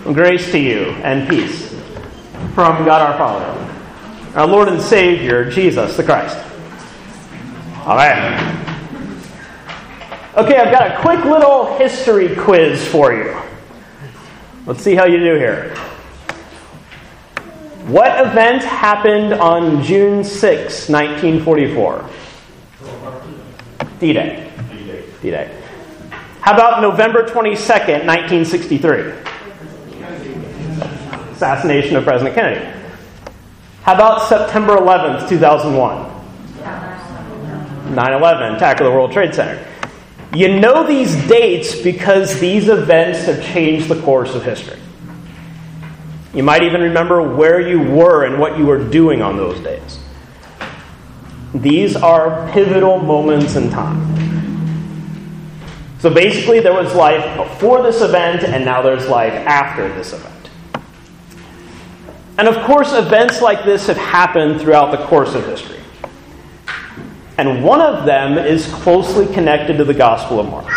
Grace to you and peace from God our Father, our Lord and Savior, Jesus the Christ. Amen. Okay, I've got a quick little history quiz for you. Let's see how you do here. What event happened on June 6, 1944? D-Day. D-Day. How about November 22nd, 1963? Assassination of President Kennedy. How about September 11th, 2001? 9/11, attack of the World Trade Center. You know these dates because these events have changed the course of history. You might even remember where you were and what you were doing on those days. These are pivotal moments in time. So basically there was life before this event and now there's life after this event. And of course events like this have happened throughout the course of history. And one of them is closely connected to the Gospel of Mark.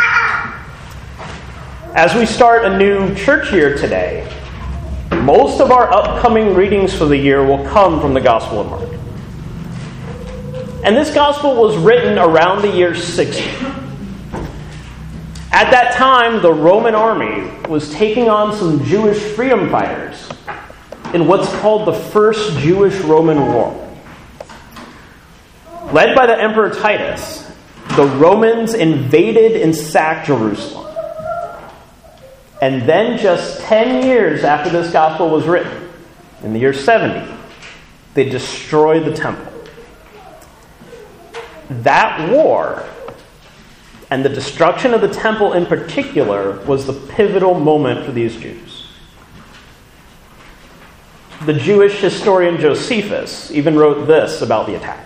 As we start a new church year today, most of our upcoming readings for the year will come from the Gospel of Mark. And this Gospel was written around the year 60. At that time, the Roman army was taking on some Jewish freedom fighters in what's called the First Jewish-Roman War. Led by the Emperor Titus, the Romans invaded and sacked Jerusalem. And then just 10 years after this gospel was written, in the year 70, they destroyed the temple. That war, and the destruction of the temple in particular, was the pivotal moment for these Jews. The Jewish historian Josephus even wrote this about the attack.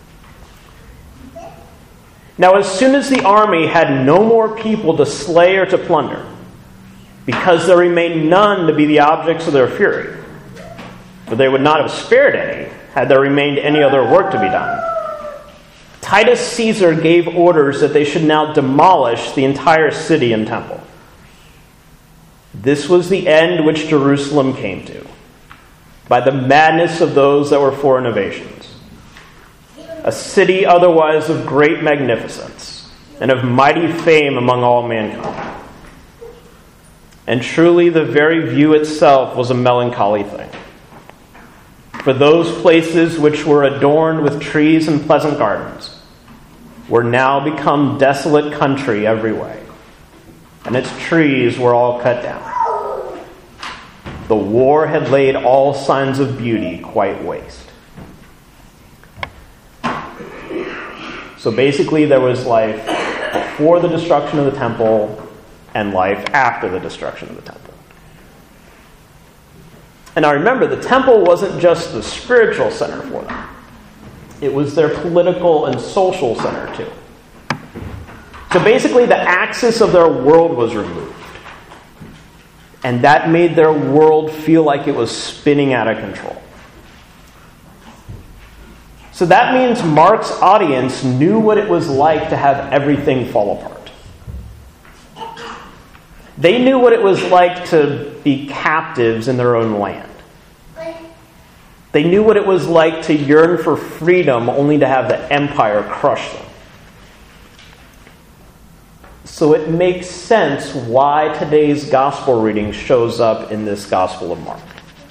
Now, as soon as the army had no more people to slay or to plunder, because there remained none to be the objects of their fury, for they would not have spared any had there remained any other work to be done, Titus Caesar gave orders that they should now demolish the entire city and temple. This was the end which Jerusalem came to, by the madness of those that were for innovations. A city otherwise of great magnificence and of mighty fame among all mankind. And truly the very view itself was a melancholy thing. For those places which were adorned with trees and pleasant gardens were now become desolate country every way, and its trees were all cut down. The war had laid all signs of beauty quite waste. So basically there was life before the destruction of the temple and life after the destruction of the temple. And now remember, the temple wasn't just the spiritual center for them. It was their political and social center too. So basically the axis of their world was removed. And that made their world feel like it was spinning out of control. So that means Mark's audience knew what it was like to have everything fall apart. They knew what it was like to be captives in their own land. They knew what it was like to yearn for freedom only to have the empire crush them. So it makes sense why today's gospel reading shows up in this Gospel of Mark.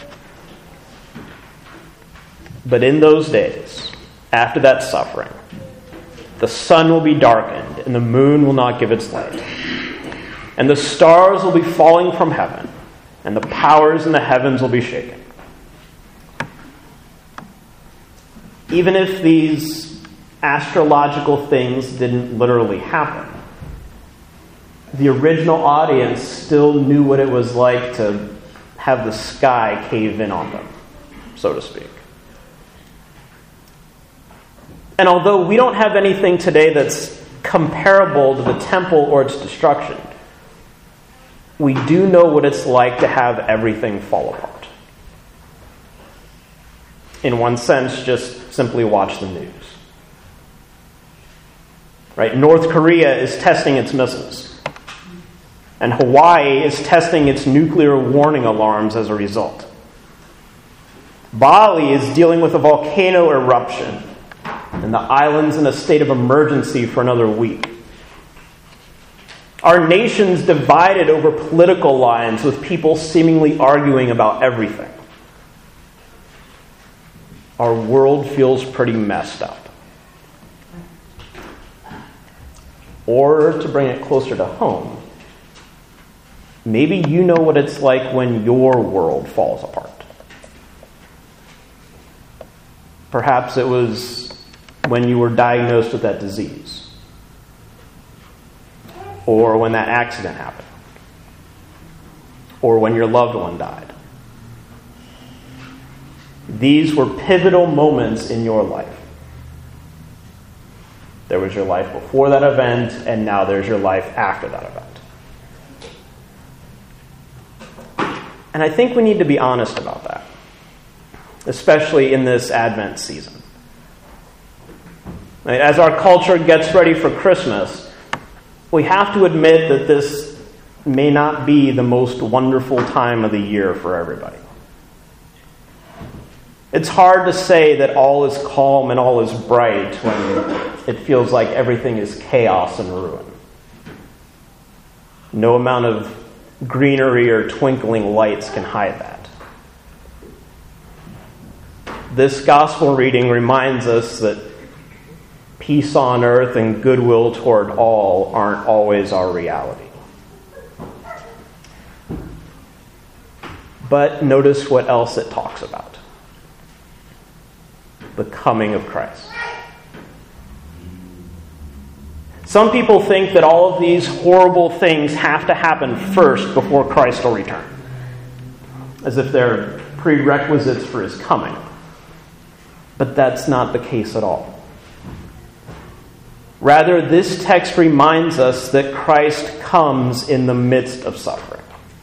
But in those days, after that suffering, the sun will be darkened and the moon will not give its light. And the stars will be falling from heaven and the powers in the heavens will be shaken. Even if these astrological things didn't literally happen, the original audience still knew what it was like to have the sky cave in on them, so to speak. And although we don't have anything today that's comparable to the temple or its destruction, we do know what it's like to have everything fall apart. In one sense, just simply watch the news. Right? North Korea is testing its missiles. and Hawaii is testing its nuclear warning alarms as a result. Bali is dealing with a volcano eruption, and the island's in a state of emergency for another week. Our nation's divided over political lines, with people seemingly arguing about everything. Our world feels pretty messed up. Or, to bring it closer to home, maybe you know what it's like when your world falls apart. Perhaps it was when you were diagnosed with that disease, or when that accident happened, or when your loved one died. These were pivotal moments in your life. There was your life before that event, and now there's your life after that event. And I think we need to be honest about that, especially in this Advent season. As our culture gets ready for Christmas, we have to admit that this may not be the most wonderful time of the year for everybody. It's hard to say that all is calm and all is bright when it feels like everything is chaos and ruin. No amount of greenery or twinkling lights can hide that. This gospel reading reminds us that peace on earth and goodwill toward all aren't always our reality. But notice what else it talks about. The coming of Christ. Some people think that all of these horrible things have to happen first before Christ will return, as if they're prerequisites for his coming. But that's not the case at all. Rather, this text reminds us that Christ comes in the midst of suffering.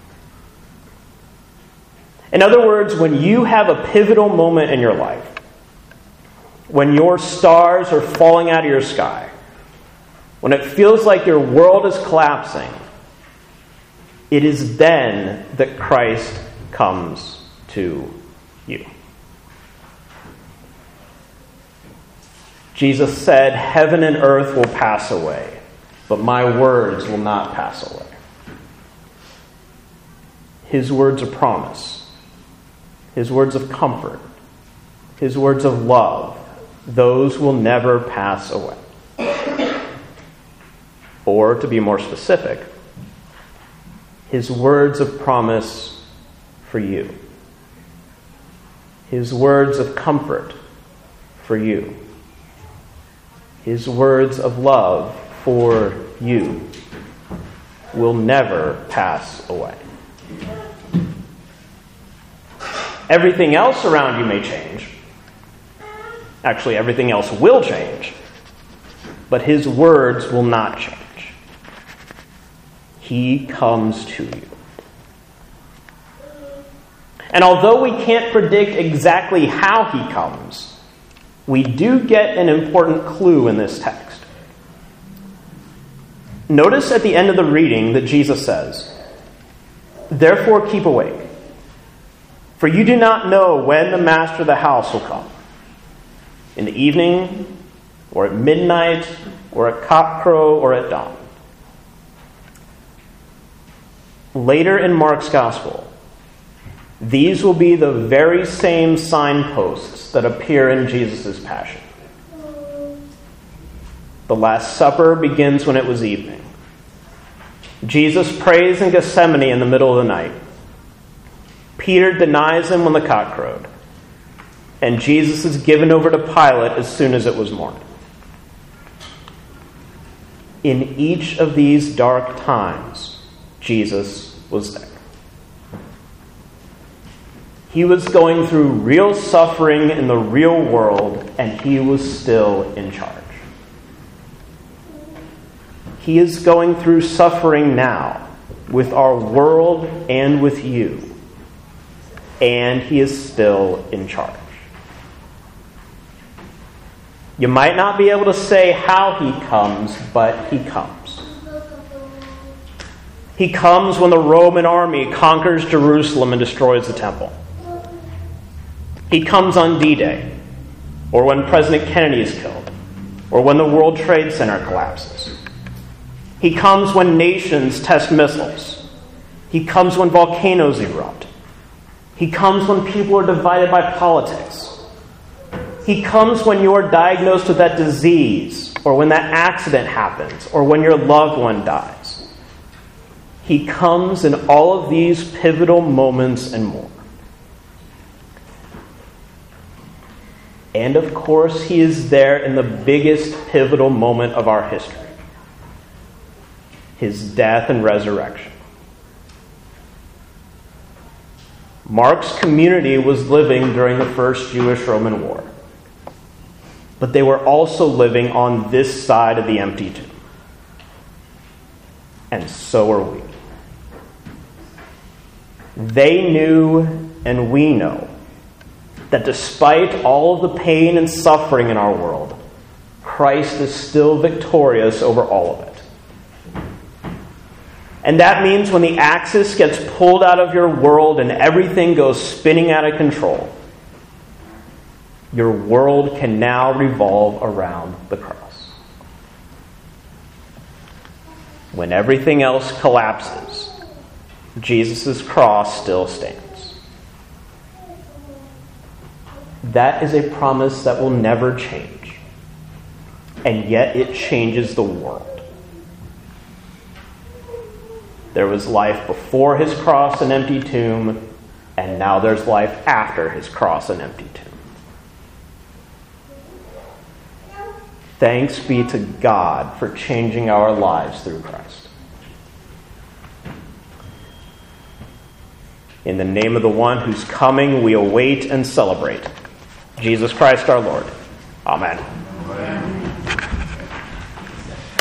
In other words, when you have a pivotal moment in your life, when your stars are falling out of your sky, when it feels like your world is collapsing, it is then that Christ comes to you. Jesus said, "Heaven and earth will pass away, but my words will not pass away." His words of promise, his words of comfort, his words of love, those will never pass away. Or, to be more specific, his words of promise for you. His words of comfort for you. His words of love for you will never pass away. Everything else around you may change. Actually, everything else will change. But his words will not change. He comes to you. And although we can't predict exactly how he comes, we do get an important clue in this text. Notice at the end of the reading that Jesus says, "Therefore keep awake, for you do not know when the master of the house will come. In the evening, or at midnight, or at cockcrow, or at dawn." Later in Mark's Gospel, these will be the very same signposts that appear in Jesus' Passion. The Last Supper begins when it was evening. Jesus prays in Gethsemane in the middle of the night. Peter denies him when the cock crowed. And Jesus is given over to Pilate as soon as it was morning. In each of these dark times, Jesus was there. He was going through real suffering in the real world, and he was still in charge. He is going through suffering now with our world and with you, and he is still in charge. You might not be able to say how he comes, but he comes. He comes when the Roman army conquers Jerusalem and destroys the temple. He comes on D-Day, or when President Kennedy is killed, or when the World Trade Center collapses. He comes when nations test missiles. He comes when volcanoes erupt. He comes when people are divided by politics. He comes when you are diagnosed with that disease, or when that accident happens, or when your loved one dies. He comes in all of these pivotal moments and more. And of course, he is there in the biggest pivotal moment of our history, his death and resurrection. Mark's community was living during the First Jewish-Roman War, but they were also living on this side of the empty tomb. And so are we. They knew, and we know, that despite all of the pain and suffering in our world, Christ is still victorious over all of it. And that means when the axis gets pulled out of your world and everything goes spinning out of control, your world can now revolve around the cross. When everything else collapses, Jesus' cross still stands. That is a promise that will never change. And yet it changes the world. There was life before his cross and empty tomb, and now there's life after his cross and empty tomb. Thanks be to God for changing our lives through Christ. In the name of the one whose coming we await and celebrate, Jesus Christ our Lord. Amen. Amen.